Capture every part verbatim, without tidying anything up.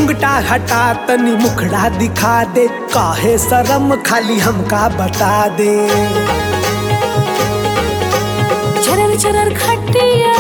घुंघटा हटा तनी मुखड़ा दिखा दे, काहे शरम खाली हमका बता दे। चरर चरर खटिया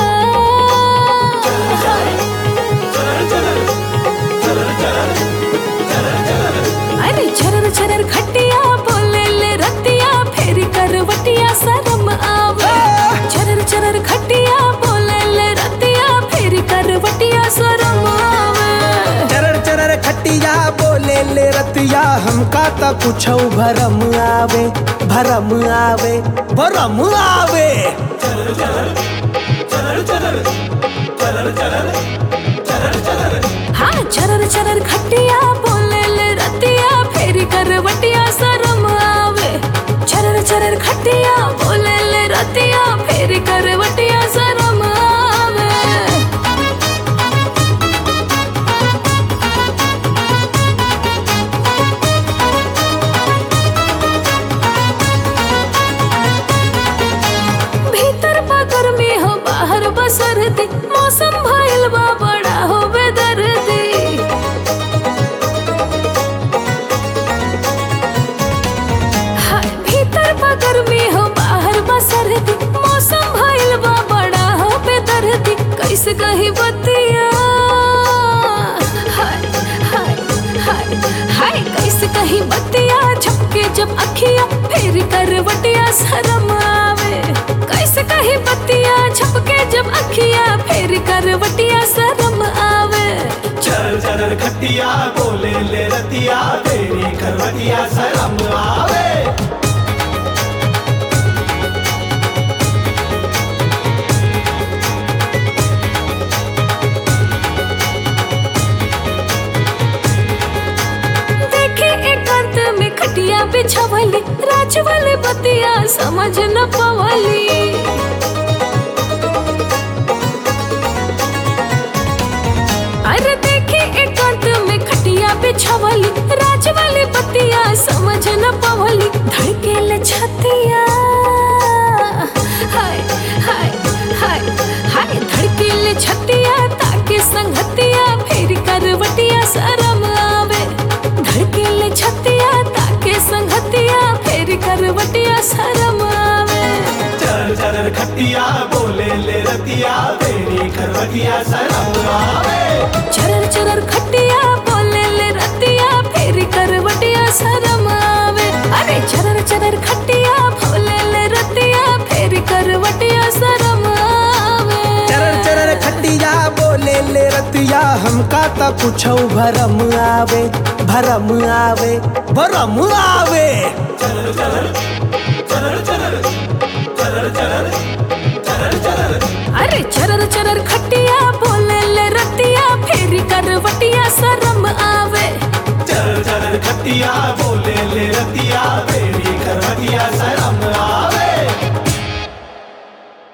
अरे चरर चरर खटिया बोले ले रतिया फेरी करवटिया शरम आवे। चरर चरर खटिया बोले ले रतिया फेरी करवटिया शरम आवे। चरर चरर खटिया बोले ले रतिया हमका त कुछ भरम आवे, भरम आवे, भरम आवे। चरर चरर चरर चरर चरर चरर चरर चरर हाँ चरर चरर खटिया बोले ले रतिया फेरी करवटिया शरम आवे। चरर चरर खटिया बोले ले रतिया फेरी करवटिया शरम आवे। भीतर बा गर्मी हो बाहर बा सर्दी, मौसम भइल बा बड़ा हो बेदर्दी। हाय भीतर बा गर्मी हो बाहर बा सर्दी, मौसम भइल बा बड़ा हो बेदर्दी। कैसे कही बतिया हाय हाय हाय हाय कैसे कही बतिया झपके जब अखिया फेरी करवटिया शरम आवे। कैसे कही बतिया झपके जब अखिया फेरी करवटिया शरम आवे। चरर चरर खटिया बोले ले रतिया तेरी करवटिया शरम आवे। देखे एकांत में खटिया बिछावली, राज वाले बतिया समझ न पवली। अरे देखे एकांत में खटिया बिछावली, राज वाले बतिया समझ न पवली। धड़के ले छतिया हाय हाय हाय हाय धड़के ले छतिया ताके संगतिया फेरी करवटिया शरम आवे। धड़के ले छतिया ताके संगतिया फेरी करवटिया शरम आवे। चरर चरर खटिया बोले ले रतिया तेरी करवटिया शरम आवे। चरर चरर खटिया बोले ले रतिया फेरी करवटिया शरम आवे। अरे चरर चरर खटिया बोले ले रतिया फेरी करवटिया शरम आवे। चरर चरर खटिया बोले ले रतिया हमका त कुछ भरम आवे, भरम आवे, भरम आवे। चरर चरर